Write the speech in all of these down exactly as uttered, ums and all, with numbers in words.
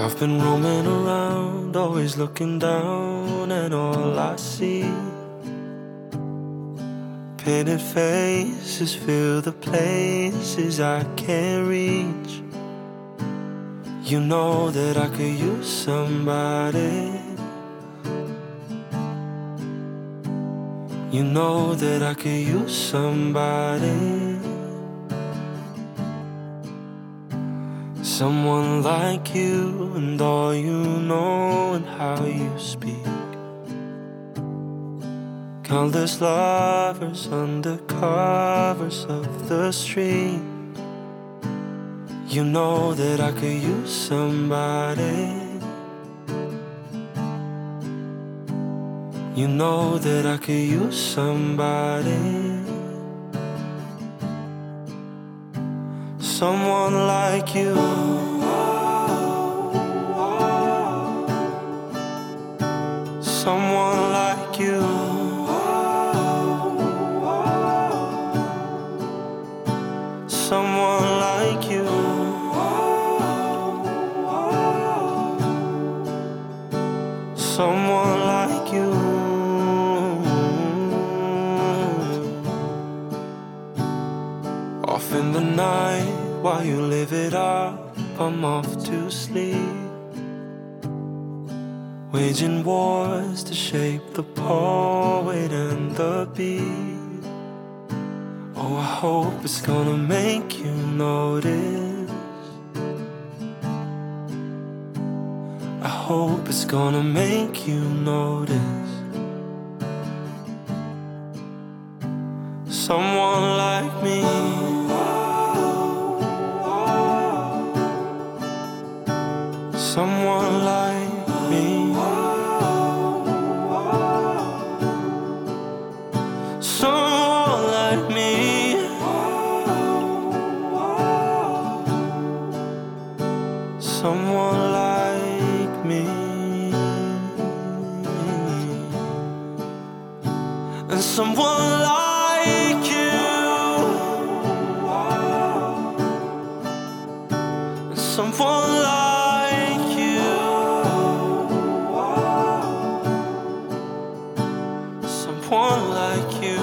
I've been roaming around, always looking down, and all I see painted faces fill the places I can't reach. You know that I could use somebody. You know that I could use somebody. Someone like you and all you know and how you speak. Countless lovers under covers of the street. You know that I could use somebody. You know that I could use somebody. Someone like you. Someone like you. Someone like you. Someone like you. Off in the night, while you live it up, I'm off to sleep, waging wars to shape the poet and the beat. Oh, I hope it's gonna make you notice. I hope it's gonna make you notice. Someone like me. Someone like me. Someone like me. Someone like me. And someone like you. And someone like you. Someone like you.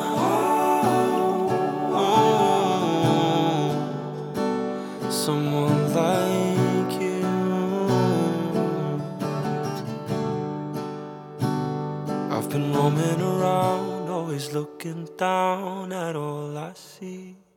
Oh, someone like you. I've been roaming around, always looking down at all I see.